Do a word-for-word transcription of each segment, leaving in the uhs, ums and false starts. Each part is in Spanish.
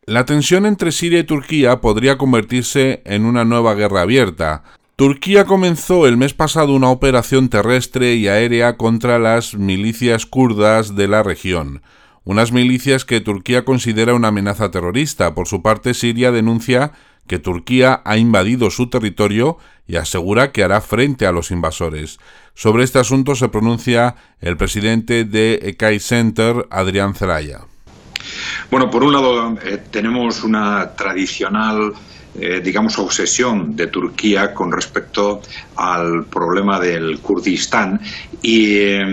La tensión entre Siria y Turquía podría convertirse en una nueva guerra abierta. Turquía comenzó el mes pasado una operación terrestre y aérea contra las milicias kurdas de la región, unas milicias que Turquía considera una amenaza terrorista. Por su parte, Siria denuncia que Turquía ha invadido su territorio y asegura que hará frente a los invasores. Sobre este asunto se pronuncia el presidente de Ekai Center, Adrián Zelaya. Bueno, por un lado eh, tenemos una tradicional, eh, digamos, obsesión de Turquía con respecto al problema del Kurdistán y eh,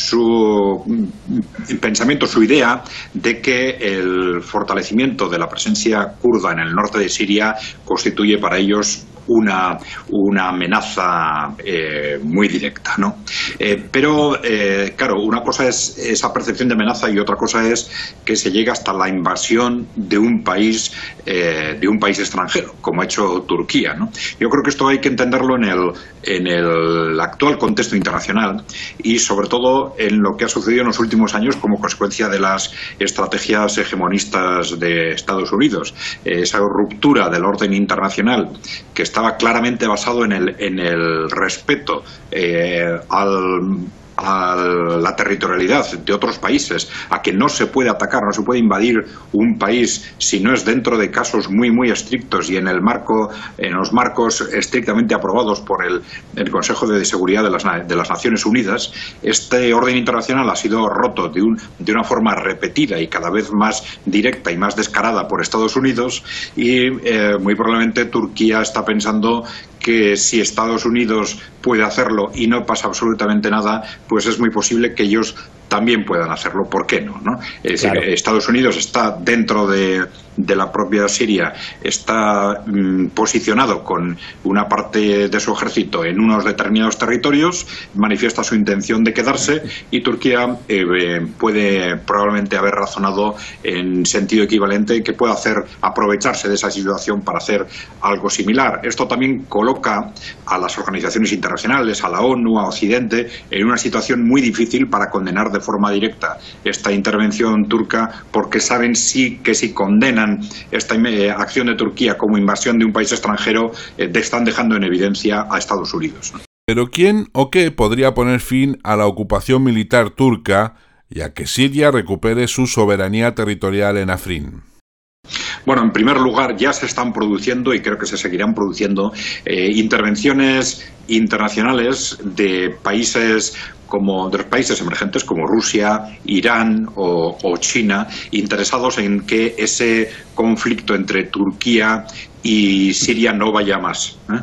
su pensamiento, su idea de que el fortalecimiento de la presencia kurda en el norte de Siria constituye para ellos una, una amenaza eh, muy directa, ¿no? Eh, pero, eh, claro, una cosa es esa percepción de amenaza y otra cosa es que se llega hasta la invasión de un país, eh, de un país extranjero, como ha hecho Turquía, ¿no? Yo creo que esto hay que entenderlo en el, en el actual contexto internacional y, sobre todo, en lo que ha sucedido en los últimos años como consecuencia de las estrategias hegemonistas de Estados Unidos. Esa ruptura del orden internacional que está estaba claramente basado en el, en el respeto eh, al, a la territorialidad de otros países, a que no se puede atacar, no se puede invadir un país si no es dentro de casos muy muy estrictos y en el marco, en los marcos estrictamente aprobados por el, el Consejo de Seguridad de las, de las Naciones Unidas. Este orden internacional ha sido roto de, un, de una forma repetida y cada vez más directa y más descarada por Estados Unidos y eh, muy probablemente Turquía está pensando que si Estados Unidos puede hacerlo y no pasa absolutamente nada, pues es muy posible que ellos también puedan hacerlo. ¿Por qué no? ¿no? Es decir, claro. Estados Unidos está dentro de, de la propia Siria, está mm, posicionado con una parte de su ejército en unos determinados territorios, manifiesta su intención de quedarse y Turquía eh, puede probablemente haber razonado en sentido equivalente que pueda hacer, aprovecharse de esa situación para hacer algo similar. Esto también coloca a las organizaciones internacionales, a la ONU, a Occidente, en una situación muy difícil para condenar de de forma directa esta intervención turca, porque saben sí que si condenan esta eh, acción de Turquía como invasión de un país extranjero, eh, están dejando en evidencia a Estados Unidos, ¿no? Pero ¿quién o qué podría poner fin a la ocupación militar turca y a que Siria recupere su soberanía territorial en Afrin? Bueno, en primer lugar, ya se están produciendo y creo que se seguirán produciendo eh, intervenciones internacionales de países como de los países emergentes como Rusia, Irán o, o China, interesados en que ese conflicto entre Turquía y Siria no vaya más. ¿eh?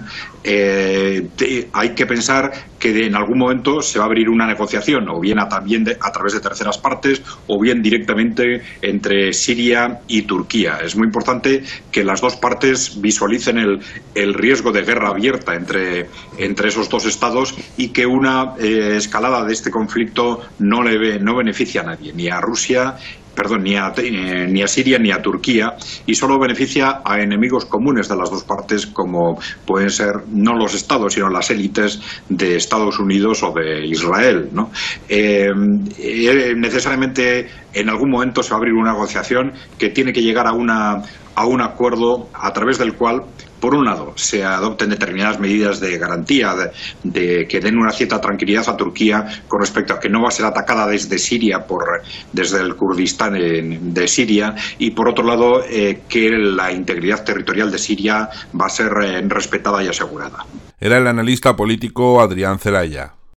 Eh, de, hay que pensar que de, en algún momento se va a abrir una negociación, o bien a, también de, a través de terceras partes, o bien directamente entre Siria y Turquía. Es muy importante que las dos partes visualicen el, el riesgo de guerra abierta entre, entre esos dos estados y que una eh, escalada de este conflicto no, le, no beneficia a nadie, ni a Rusia, perdón, ni a, eh, ni a Siria ni a Turquía, y solo beneficia a enemigos comunes de las dos partes, como pueden ser no los estados, sino las élites de Estados Unidos o de Israel, ¿no? Eh, eh, necesariamente en algún momento se va a abrir una negociación que tiene que llegar a una a un acuerdo a través del cual, por un lado, se adopten determinadas medidas de garantía, de, de que den una cierta tranquilidad a Turquía con respecto a que no va a ser atacada desde Siria, por desde el Kurdistán de Siria, y por otro lado, eh, que la integridad territorial de Siria va a ser eh, respetada y asegurada. Era el analista político Adrián Zelaya.